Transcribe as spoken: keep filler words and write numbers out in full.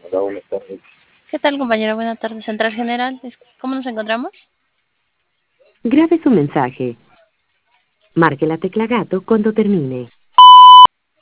Hola, buenas tardes. ¿Qué tal, compañero? Buenas tardes, Central General. Es- ¿Cómo nos encontramos? Grabe su mensaje. Marque la tecla gato cuando termine.